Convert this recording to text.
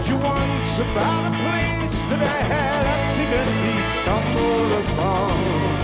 you once about a place that I had accidentally stumbled upon.